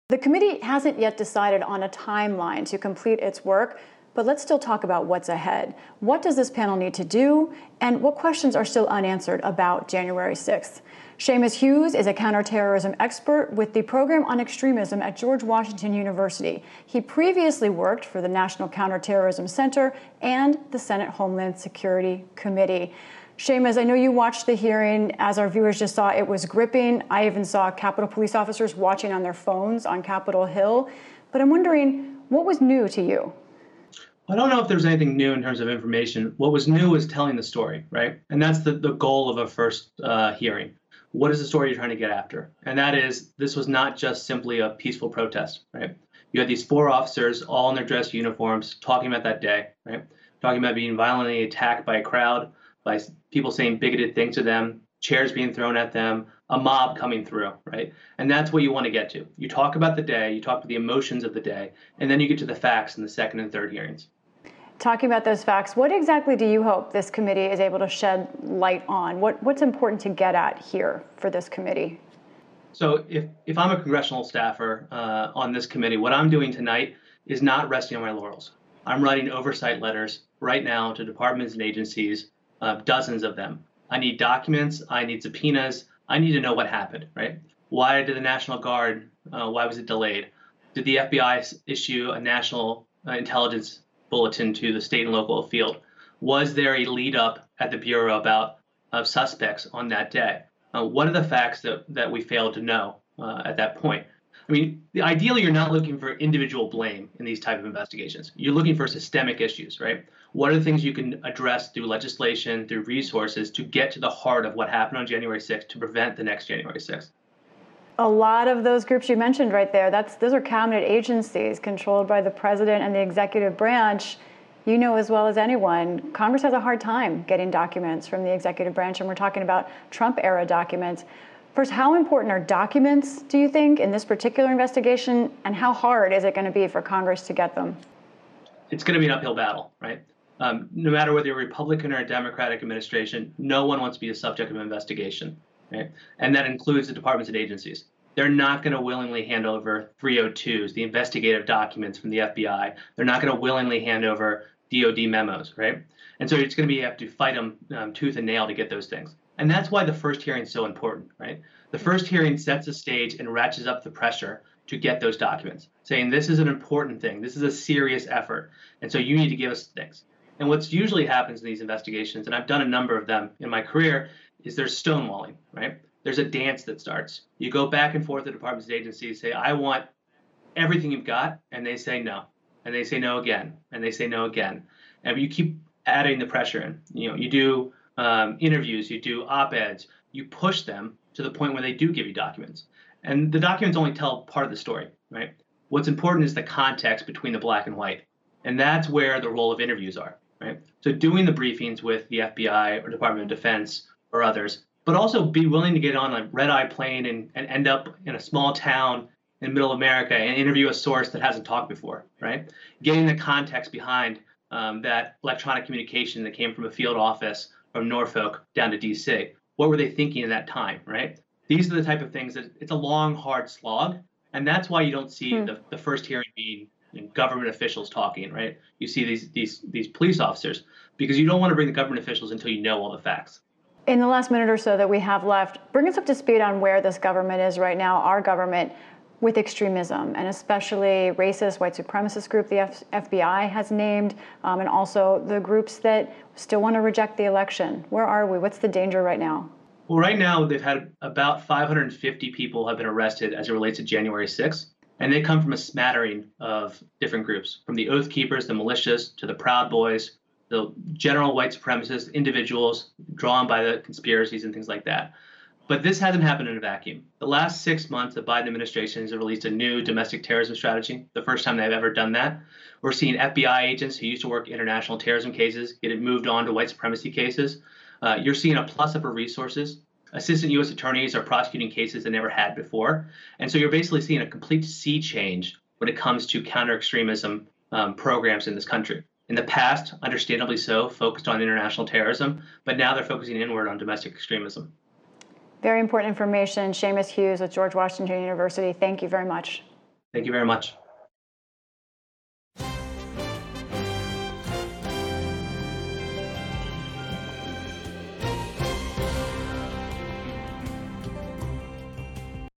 The committee hasn't yet decided on a timeline to complete its work, but let's still talk about what's ahead. What does this panel need to do, and what questions are still unanswered about January 6th? Seamus Hughes is a counterterrorism expert with the Program on Extremism at George Washington University. He previously worked for the National Counterterrorism Center and the Senate Homeland Security Committee. Seamus, I know you watched the hearing. As our viewers just saw, it was gripping. I even saw Capitol police officers watching on their phones on Capitol Hill. But I'm wondering, what was new to you? I don't know if there's anything new in terms of information. What was new was telling the story, right? And that's the goal of a first hearing. What is the story you're trying to get after? And that is, this was not just simply a peaceful protest, right? You had these four officers all in their dress uniforms talking about that day, right? Talking about being violently attacked by a crowd, by people saying bigoted things to them, chairs being thrown at them, a mob coming through, right? And that's what you want to get to. You talk about the day, you talk about the emotions of the day, and then you get to the facts in the second and third hearings. Talking about those facts, what exactly do you hope this committee is able to shed light on? What's important to get at here for this committee? So if I'm a congressional staffer on this committee, what I'm doing tonight is not resting on my laurels. I'm writing oversight letters right now to departments and agencies, dozens of them. I need documents, I need subpoenas, I need to know what happened, right? Why did the National Guard, why was it delayed? Did the FBI issue a national intelligence bulletin to the state and local field? Was there a lead up at the Bureau about suspects on that day? What are the facts that we failed to know at that point? I mean, ideally, you're not looking for individual blame in these type of investigations. You're looking for systemic issues, right? What are the things you can address through legislation, through resources to get to the heart of what happened on January 6th to prevent the next January 6th? A lot of those groups you mentioned right there, those are cabinet agencies controlled by the president and the executive branch. You know as well as anyone, Congress has a hard time getting documents from the executive branch, and we're talking about Trump-era documents. First, how important are documents, do you think, in this particular investigation, and how hard is it going to be for Congress to get them? It's going to be an uphill battle, right? No matter whether you're a Republican or a Democratic administration, no one wants to be the subject of an investigation, right? And that includes the departments and agencies. They're not going to willingly hand over 302s, the investigative documents from the FBI. They're not going to willingly hand over DOD memos, right? And so it's going to be you have to fight them tooth and nail to get those things. And that's why the first hearing is so important, right? The first hearing sets the stage and ratchets up the pressure to get those documents, saying this is an important thing. This is a serious effort. And so you need to give us things. And what's usually happens in these investigations, and I've done a number of them in my career, is there's stonewalling, right? There's a dance that starts. You go back and forth to departments and agencies, say, I want everything you've got, and they say no. And they say no again, and they say no again. And you keep adding the pressure in. You do interviews, you do op-eds, you push them to the point where they do give you documents. And the documents only tell part of the story, right? What's important is the context between the black and white. And that's where the role of interviews are, right? So doing the briefings with the FBI or Department of Defense or others, but also be willing to get on a red-eye plane and end up in a small town in middle America and interview a source that hasn't talked before, right? Getting the context behind that electronic communication that came from a field office from Norfolk down to DC. What were they thinking at that time, right? These are the type of things that it's a long, hard slog. And that's why you don't see the first hearing being government officials talking, right? You see these police officers because you don't want to bring the government officials until you know all the facts. In the last minute or so that we have left, bring us up to speed on where this government is right now, our government, with extremism, and especially racist white supremacist group the FBI has named, and also the groups that still want to reject the election. Where are we? What's the danger right now? Well, right now, they've had about 550 people have been arrested as it relates to January 6th, and they come from a smattering of different groups, from the Oath Keepers, the militias, to the Proud Boys, the general white supremacist individuals drawn by the conspiracies and things like that. But this hasn't happened in a vacuum. The last 6 months, the Biden administration has released a new domestic terrorism strategy, the first time they've ever done that. We're seeing FBI agents who used to work international terrorism cases get it moved on to white supremacy cases. You're seeing a plus up of resources. Assistant U.S. attorneys are prosecuting cases they never had before. And so you're basically seeing a complete sea change when it comes to counter-extremism programs in this country. In the past, understandably so, focused on international terrorism, but now they're focusing inward on domestic extremism. Very important information. Seamus Hughes with George Washington University. Thank you very much. Thank you very much.